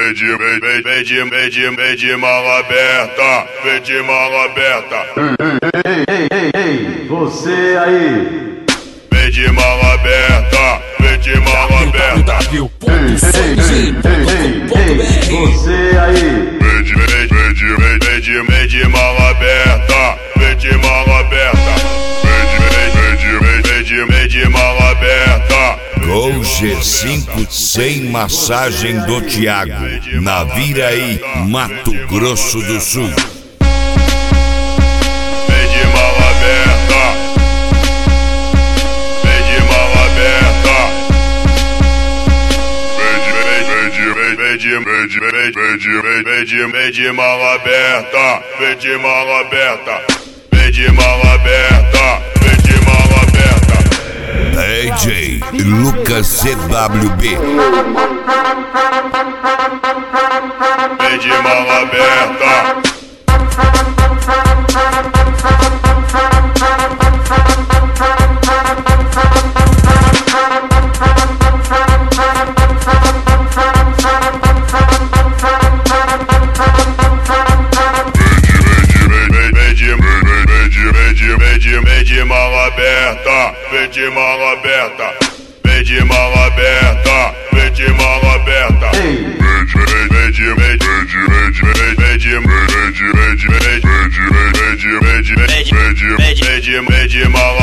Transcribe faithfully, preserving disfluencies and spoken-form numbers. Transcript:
vem de, vem de, vem de, vem de mala aberta, vem de mala aberta. Ei, ei, ei, ei, você aí. Vem de mala aberta, vem de mala aberta. Ei, ei, ei, ei, você aí. Vem de, vem de, vem de, vem de, vem de mala aberta, vem de mala aberta. Vem de, vem de, vem de, vem de, vem de mala aberta. Gol G cinco sem massagem do Thiago, na Viraí, Mato Grosso do Sul. Vem de mala aberta, vem de mala aberta. Vem de, vem de, vem de, vem de, vem de, vem de, vem de, vem de mala aberta, vem de mala aberta. Vem de mala aberta, vem de mala aberta. D J Lucas C W B. Vem de mala aberta. Vem de mala aberta, vem de mala aberta, vem de mala aberta, vem de mala aberta. Vem de, vem de, vem de, vem de, vem de, vem de, vem de, vem de, vem de, vem de, vem de, vem de, vem de, vem de, vem de mala